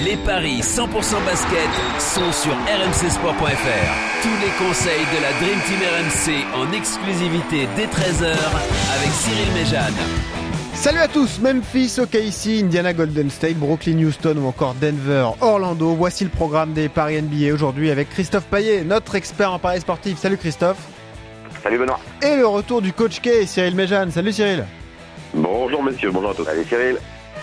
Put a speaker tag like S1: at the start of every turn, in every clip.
S1: Les paris 100% basket sont sur rmcsport.fr. Tous les conseils de la Dream Team RMC en exclusivité dès 13h avec Cyril Méjane.
S2: Salut à tous, Memphis, OKC, Indiana, Golden State, Brooklyn, Houston ou encore Denver, Orlando. Voici le programme des paris NBA aujourd'hui avec Christophe Payet, notre expert en paris sportif. Salut Christophe.
S3: Salut Benoît.
S2: Et le retour du coach K, Cyril Méjane. Salut Cyril.
S3: Bonjour messieurs, bonjour à tous. Salut Cyril.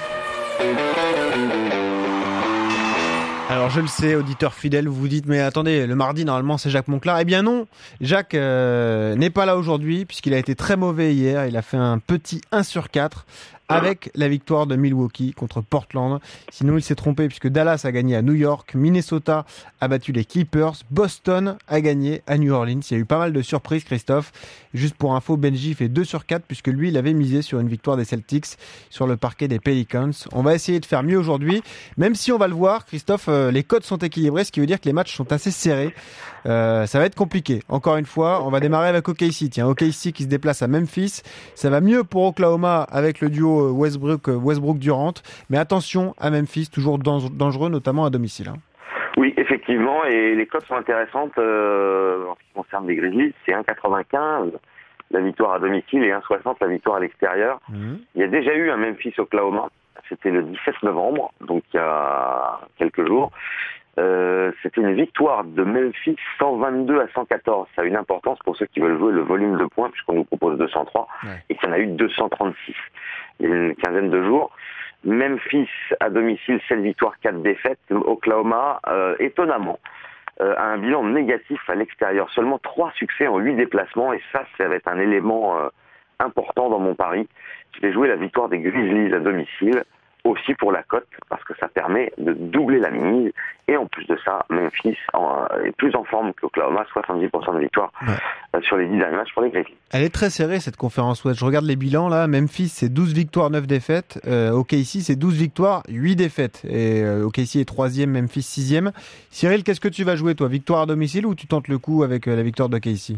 S2: Alors je le sais, auditeur fidèle, vous vous dites mais attendez, le mardi normalement c'est Jacques Monclar. Eh bien non, Jacques n'est pas là aujourd'hui puisqu'il a été très mauvais hier. Il a fait un petit 1/4 avec la victoire de Milwaukee contre Portland. Sinon il s'est trompé puisque Dallas a gagné à New York, Minnesota a battu les Clippers, Boston a gagné à New Orleans. Il y a eu pas mal de surprises Christophe. Juste pour info, Benji fait 2/4 puisque lui il avait misé sur une victoire des Celtics sur le parquet des Pelicans. On va essayer de faire mieux aujourd'hui, même si on va le voir Christophe, les cotes sont équilibrées, ce qui veut dire que les matchs sont assez serrés. Ça va être compliqué. Encore une fois, on va démarrer avec OKC. Tiens, OKC qui se déplace à Memphis. Ça va mieux pour Oklahoma avec le duo Westbrook-Durant. Mais attention à Memphis, toujours dangereux, notamment à domicile.
S3: Oui, effectivement, et les cotes sont intéressantes en ce qui concerne les Grizzlies. C'est 1,95 la victoire à domicile et 1,60 la victoire à l'extérieur. Il y a déjà eu un Memphis-Oklahoma. C'était le 17 novembre, donc il y a quelques jours. C'était une victoire de Memphis 122-114. Ça a une importance pour ceux qui veulent jouer le volume de points, puisqu'on nous propose 203, et qu'il y en a eu 236. Il y a une quinzaine de jours. Memphis à domicile, 7 victoires, 4 défaites. Oklahoma, étonnamment, a un bilan négatif à l'extérieur. Seulement 3 succès en 8 déplacements, et ça va être un élément important dans mon pari. Je vais jouer la victoire des Grizzlies à domicile, aussi pour la cote, parce que ça permet de doubler la mise. Et en plus de ça, Memphis est plus en forme qu'Oklahoma, 70% de victoire sur les 10 derniers matchs pour les Grizzlies.
S2: Elle est très serrée cette conférence Ouest. Je regarde les bilans là. Memphis c'est 12 victoires, 9 défaites. OKC c'est 12 victoires, 8 défaites. Et OKC est 3e, Memphis 6e. Cyril, qu'est-ce que tu vas jouer toi? Victoire à domicile ou tu tentes le coup avec la victoire d'OKC?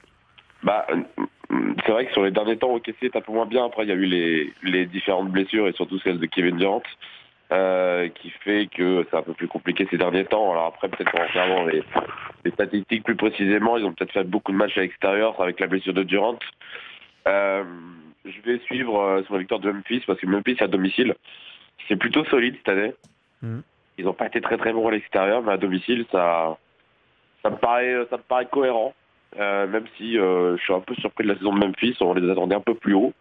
S4: C'est vrai que sur les derniers temps, OKC est un peu moins bien. Après, il y a eu les différentes blessures et surtout celle de Kevin Durant qui fait que c'est un peu plus compliqué ces derniers temps. Alors après, peut-être en regardant les statistiques plus précisément, ils ont peut-être fait beaucoup de matchs à l'extérieur avec la blessure de Durant. Je vais suivre sur la victoire de Memphis parce que Memphis à domicile, c'est plutôt solide cette année. Ils n'ont pas été très très bons à l'extérieur, mais à domicile, ça me paraît cohérent. Même si je suis un peu surpris de la saison de Memphis, on les attendait un peu plus haut.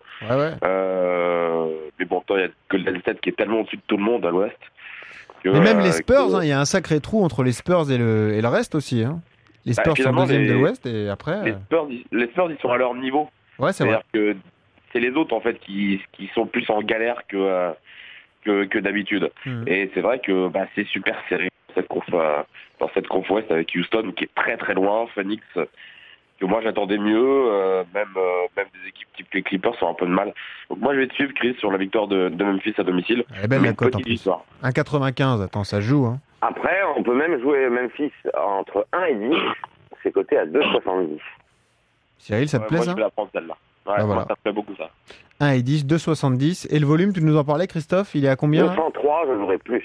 S4: Mais bon, il y a Golden State qui est tellement au-dessus de tout le monde à l'ouest.
S2: Mais même les Spurs, il y a un sacré trou entre les Spurs et le reste aussi. Les Spurs sont deuxième de l'ouest et après...
S4: Les Spurs, ils sont à leur niveau.
S2: Ouais, c'est vrai.
S4: C'est-à-dire que c'est les autres en fait qui sont plus en galère que d'habitude. Et c'est vrai que c'est super serré dans cette conf ouest avec Houston qui est très très loin, Phoenix que moi j'attendais mieux, même des équipes type les Clippers sont un peu de mal. Donc moi je vais te suivre Chris sur la victoire de Memphis à domicile.
S2: Eh ben la cote en plus. 1,95, attends ça joue.
S3: Après on peut même jouer Memphis entre 1 et 10, c'est coté à 2,70.
S2: Cyril, ça te plaît
S4: moi,
S2: ça?
S4: Je vais la prendre celle-là. Ouais, moi ça me plaît beaucoup ça.
S2: 1 et 10, 2,70. Et le volume, tu nous en parlais Christophe, il est à combien?
S3: 203, je jouerai plus.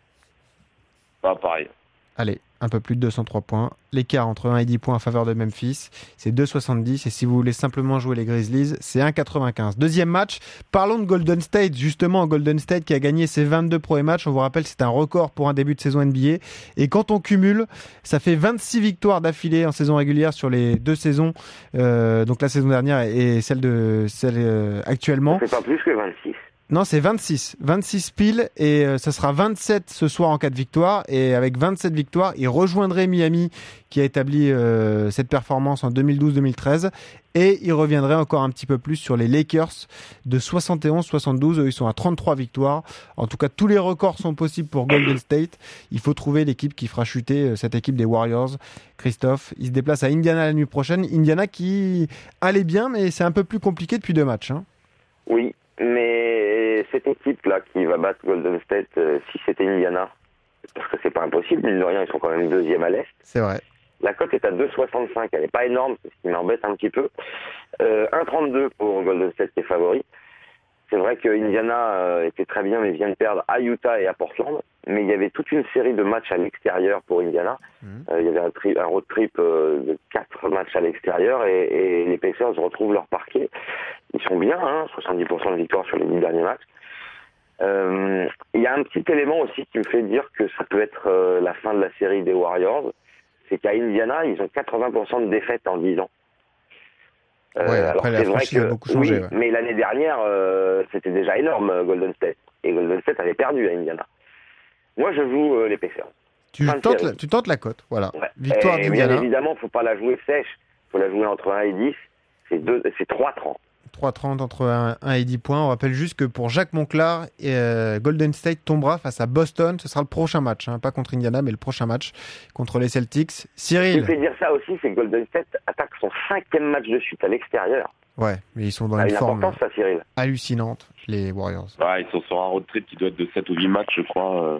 S4: Pareil.
S2: Allez, un peu plus de 203 points. L'écart entre 1 et 10 points en faveur de Memphis, c'est 2,70. Et si vous voulez simplement jouer les Grizzlies, c'est 1,95. Deuxième match, parlons de Golden State. Justement, Golden State qui a gagné ses 22 premiers matchs. On vous rappelle, c'est un record pour un début de saison NBA. Et quand on cumule, ça fait 26 victoires d'affilée en saison régulière sur les 2 saisons. Donc la saison dernière et celle actuellement.
S3: C'est pas plus que 26.
S2: Non, c'est 26. 26 piles et ça sera 27 ce soir en cas de victoire. Et avec 27 victoires, il rejoindrait Miami qui a établi cette performance en 2012-2013. Et il reviendrait encore un petit peu plus sur les Lakers de 71-72. Eux, ils sont à 33 victoires. En tout cas, tous les records sont possibles pour Golden State. Il faut trouver l'équipe qui fera chuter cette équipe des Warriors. Christophe, il se déplace à Indiana la nuit prochaine. Indiana qui allait bien, mais c'est un peu plus compliqué depuis 2 matchs.
S3: Oui, mais cette équipe-là qui va battre Golden State, si c'était Indiana, parce que c'est pas impossible, mine de rien, ils sont quand même deuxième à l'Est.
S2: C'est vrai.
S3: La cote est à 2,65, elle n'est pas énorme, c'est ce qui m'embête un petit peu. 1,32 pour Golden State qui est favori. C'est vrai que Indiana était très bien, mais vient de perdre à Utah et à Portland. Mais il y avait toute une série de matchs à l'extérieur pour Indiana. Il y avait un road trip de 4 matchs à l'extérieur et les Pacers retrouvent leur parquet. Ils sont bien, 70% de victoire sur les 10 derniers matchs. Il y a un petit élément aussi qui me fait dire que ça peut être la fin de la série des Warriors. C'est qu'à Indiana, ils ont 80% de défaites en 10 ans.
S2: Après la franchise a beaucoup changé.
S3: Oui, mais l'année dernière, c'était déjà énorme, Golden State. Et Golden State avait perdu à Indiana. Moi, je joue les Pacers.
S2: Tu tentes la cote, voilà.
S3: Ouais.
S2: Victoire d'Indiana.
S3: Bien évidemment, il ne faut pas la jouer sèche. Il faut la jouer entre 1 et 10. C'est 3,30.
S2: 3,30 entre 1 et 10 points. On rappelle juste que pour Jacques Monclar, Golden State tombera face à Boston. Ce sera le prochain match, pas contre Indiana, mais le prochain match contre les Celtics. Cyril.
S3: Ce qui fait dire ça aussi, c'est que Golden State attaque son 5e match de suite à l'extérieur.
S2: Ouais, mais ils sont dans une forme
S3: ça, Cyril.
S2: hallucinante, les Warriors.
S4: Ouais, ils sont sur un road trip qui doit être de 7 ou 8 matchs, je crois.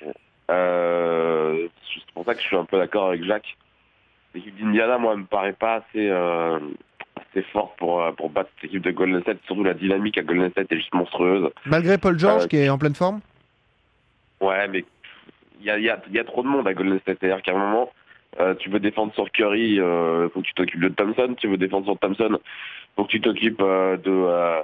S4: C'est pour ça que je suis un peu d'accord avec Jacques. L'équipe d'Indiana, moi, me paraît pas assez forte pour battre cette équipe de Golden State. Surtout la dynamique à Golden State est juste monstrueuse.
S2: Malgré Paul George qui est en pleine forme.
S4: Ouais, mais il y a trop de monde à Golden State. C'est-à-dire qu'à un moment, tu veux défendre sur Curry, faut que tu t'occupes de Thompson. Tu veux défendre sur Thompson, faut que tu t'occupes de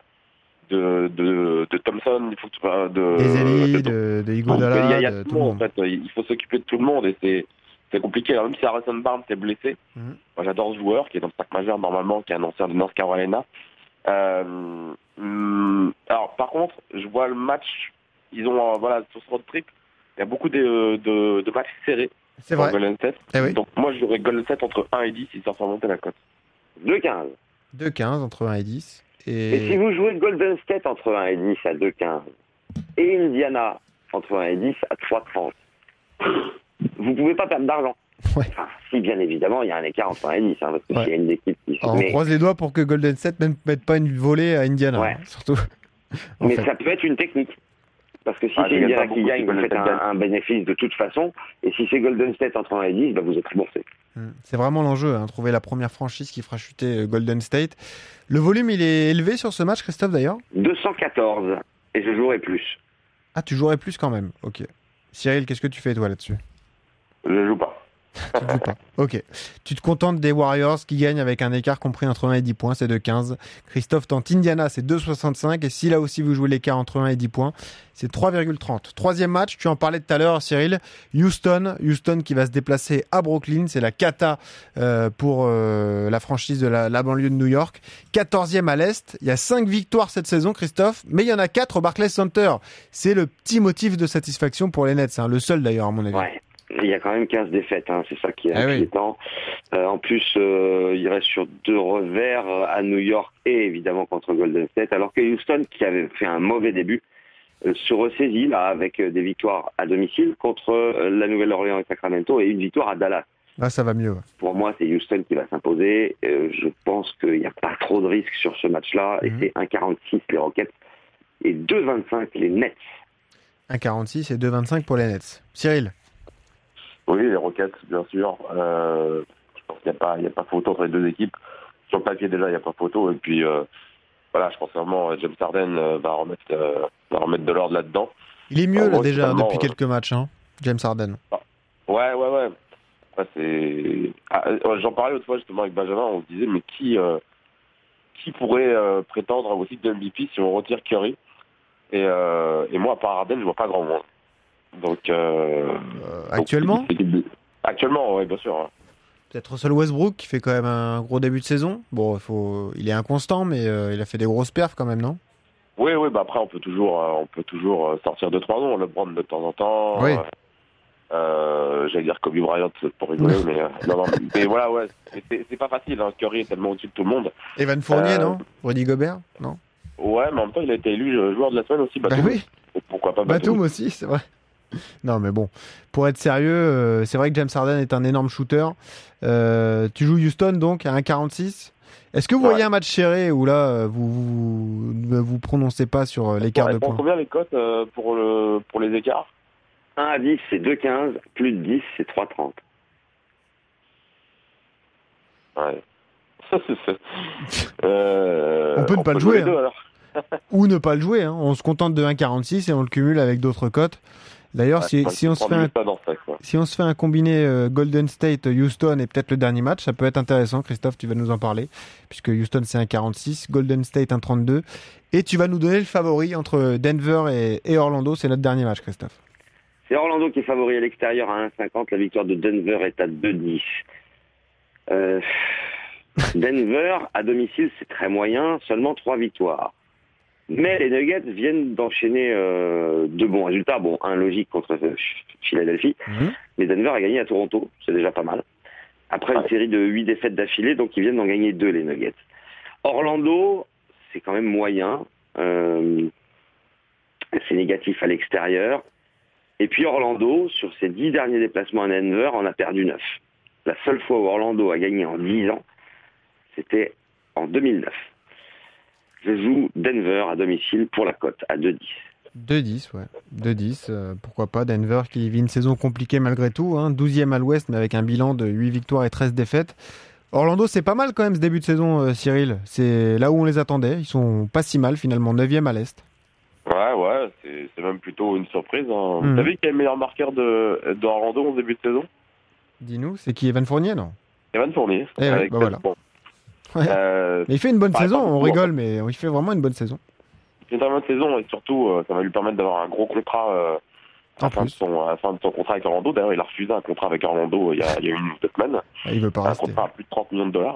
S4: Thompson. Il faut que tu
S2: des Eli, de Iguodala,
S4: il y a
S2: de
S4: tout le monde. En fait, il faut s'occuper de tout le monde et c'est compliqué. Alors, même si Harrison Barnes est blessé, moi j'adore ce joueur qui est dans le sac majeur normalement, qui est un ancien de North Carolina. Alors par contre, je vois le match. Ils ont sur ce road trip, il y a beaucoup de matchs serrés.
S2: C'est vrai.
S4: Golden State.
S2: Oui.
S4: Donc moi je jouerais Golden State entre 1 et 10, ils sortent remonter la cote.
S3: 2,15.
S2: 2,15 entre 1 et 10.
S3: Et si vous jouez Golden State entre 1 et 10 à 2,15 et Indiana entre 1 et 10 à 3,30, vous pouvez pas perdre d'argent.
S2: Ouais.
S3: Enfin, si bien évidemment il y a un écart entre 1 et 10, parce que s'il y a une équipe qui se
S2: on croise les doigts pour que Golden State ne mette pas une volée à Indiana, surtout.
S3: Mais ça peut être une technique. Parce que si c'est Indiana qui gagne, vous faites un bénéfice de toute façon. Et si c'est Golden State entre 1 et 10, vous êtes remboursé.
S2: C'est vraiment l'enjeu, trouver la première franchise qui fera chuter Golden State. Le volume, il est élevé sur ce match, Christophe, d'ailleurs
S3: 214. Et je jouerai plus.
S2: Ah, tu jouerais plus quand même. Ok. Cyril, qu'est-ce que tu fais, toi, là-dessus?
S3: Je joue pas.
S2: Tu ne joues pas. Ok. Tu te contentes des Warriors qui gagnent avec un écart compris entre 1 et 10 points, c'est 2,15. Christophe tente Indiana, c'est 2,65. Et si là aussi vous jouez l'écart entre 1 et 10 points, c'est 3,30. Troisième match, tu en parlais tout à l'heure, Cyril. Houston qui va se déplacer à Brooklyn. C'est la cata pour la franchise de la banlieue de New York. 14e à l'Est. Il y a 5 victoires cette saison, Christophe, mais il y en a 4 au Barclays Center. C'est le petit motif de satisfaction pour les Nets. Le seul d'ailleurs, à mon avis.
S3: Ouais. Il y a quand même 15 défaites, c'est ça qui est inquiétant. Oui. En plus, il reste sur 2 revers à New York et évidemment contre Golden State, alors que Houston, qui avait fait un mauvais début, se ressaisit là avec des victoires à domicile contre la Nouvelle-Orléans et Sacramento et une victoire à Dallas.
S2: Là, ça va mieux. Ouais.
S3: Pour moi, c'est Houston qui va s'imposer. Je pense qu'il n'y a pas trop de risques sur ce match-là et c'est 1,46 les Rockets et 2,25 les Nets.
S2: 1,46 et 2,25 pour les Nets. Cyril?
S4: Oui, les Rockets, bien sûr. Je pense qu'il n'y a pas photo entre les deux équipes. Sur le papier, déjà, il n'y a pas photo. Et puis, je pense vraiment James Harden va remettre de l'ordre là-dedans.
S2: Il est mieux, là, déjà, depuis quelques matchs, James Harden.
S4: Ouais. J'en parlais autrefois, justement, avec Benjamin. On se disait, mais qui pourrait prétendre au titre de MVP si on retire Curry et moi, à part Harden, je vois pas grand monde. Donc,
S2: actuellement
S4: Actuellement, oui, bien sûr.
S2: Peut-être Russell Westbrook qui fait quand même un gros début de saison. Bon, il est inconstant, mais il a fait des grosses perfs quand même, non?
S4: Oui, après on peut toujours sortir 2-3 noms. LeBron de temps en temps.
S2: Oui.
S4: J'allais dire Kobe Bryant pour rigoler, mais non. Mais voilà, ouais, c'est pas facile. Curry est tellement au-dessus de tout le monde.
S2: Evan Fournier, non? Rudy Gobert, non?
S4: Ouais, mais en même temps, il a été élu joueur de la semaine aussi. Batum.
S2: Oui.
S4: Pourquoi pas
S2: Batum aussi, c'est vrai. Non, mais bon, pour être sérieux, c'est vrai que James Harden est un énorme shooter. Tu joues Houston donc à 1,46. Est-ce que vous voyez un match serré où là, vous ne vous prononcez pas sur l'écart de points?
S4: Combien les cotes pour les écarts?
S3: 1 à 10, c'est 2,15. Plus de 10, c'est 3,30.
S4: Ouais.
S2: On peut ne pas le jouer.
S4: Alors.
S2: Ou ne pas le jouer. Hein. On se contente de 1,46 et on le cumule avec d'autres cotes. D'ailleurs, si on se fait un combiné Golden State, Houston et peut-être le dernier match, ça peut être intéressant. Christophe, tu vas nous en parler, puisque Houston c'est 1,46, Golden State 1,32, et tu vas nous donner le favori entre Denver et Orlando. C'est notre dernier match, Christophe.
S3: C'est Orlando qui est favori à l'extérieur à 1,50. La victoire de Denver est à 2,10. Denver à domicile, c'est très moyen, seulement 3 victoires. Mais les Nuggets viennent d'enchaîner de bons résultats. Bon, un logique contre Philadelphie, mais Denver a gagné à Toronto, c'est déjà pas mal. Après une série de 8 défaites d'affilée, donc ils viennent d'en gagner 2, les Nuggets. Orlando, c'est quand même moyen. C'est négatif à l'extérieur. Et puis Orlando, sur ses 10 derniers déplacements à Denver, en a perdu 9. La seule fois où Orlando a gagné en 10 ans, c'était en 2009. Je joue Denver à domicile pour la cote à 2,10.
S2: 2,10, ouais. 2,10, pourquoi pas. Denver qui vit une saison compliquée malgré tout, hein. 12e à l'ouest, mais avec un bilan de 8 victoires et 13 défaites. Orlando, c'est pas mal quand même ce début de saison, Cyril. C'est là où on les attendait. Ils sont pas si mal finalement, 9e à l'est.
S4: Ouais, c'est même plutôt une surprise. Hein. Vous savez qui est le meilleur marqueur d'Orlando en début de saison?
S2: Dis-nous, c'est qui? Evan Fournier, non?
S4: Evan Fournier.
S2: Avec voilà. Ouais. Mais il fait une bonne saison, on rigole, mais il fait vraiment une bonne saison.
S4: Il fait une très bonne saison et surtout, ça va lui permettre d'avoir un gros contrat à la fin de son contrat avec Orlando. D'ailleurs, il a refusé un contrat avec Orlando il y a une ou deux semaines.
S2: Il veut pas rester.
S4: Un contrat à plus de 30 millions de dollars.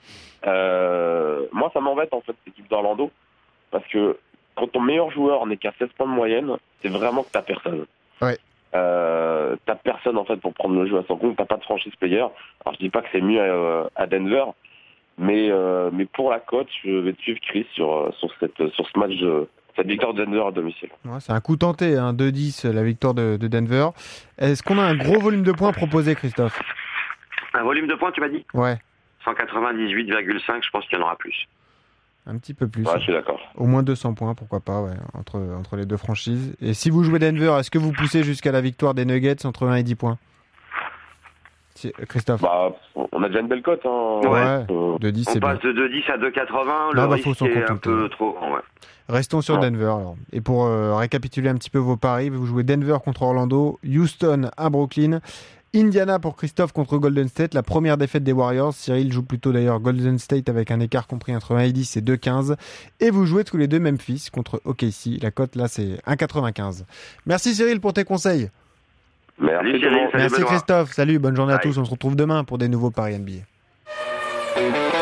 S4: Moi, ça m'embête en fait, l'équipe d'Orlando, parce que quand ton meilleur joueur n'est qu'à 16 points de moyenne, c'est vraiment que t'as personne.
S2: Ouais.
S4: T'as personne en fait pour prendre le jeu à son compte, t'as pas de franchise player. Alors je dis pas que c'est mieux à Denver, mais pour la cote, je vais te suivre Chris sur ce match, cette victoire de Denver à domicile.
S2: Ouais, c'est un coup tenté, hein, 2-10 la victoire de Denver. Est-ce qu'on a un gros volume de points proposé, Christophe?
S3: Un volume de points, tu m'as dit?
S2: Ouais.
S3: 198,5, je pense qu'il y en aura plus.
S2: Un petit peu plus.
S4: Ouais, je suis d'accord.
S2: Au moins 200 points, pourquoi pas, ouais, entre les deux franchises. Et si vous jouez Denver, est-ce que vous poussez jusqu'à la victoire des Nuggets entre 1 et 10 points? Christophe?
S4: On a déjà une belle cote. Hein.
S2: Ouais, 2-10, c'est bien.
S3: On passe de 2,10 à 2,80. Le risque est un peu trop. Ouais.
S2: Restons sur Denver, alors. Et pour récapituler un petit peu vos paris, vous jouez Denver contre Orlando, Houston à Brooklyn, Indiana pour Christophe contre Golden State, la première défaite des Warriors. Cyril joue plutôt d'ailleurs Golden State avec un écart compris entre 1 et 10 et 2,15. Et vous jouez tous les deux Memphis contre OKC. La cote là c'est 1,95. Merci Cyril pour tes conseils.
S3: Merci
S2: Christophe, salut, bonne journée à tous. On se retrouve demain pour des nouveaux paris NBA.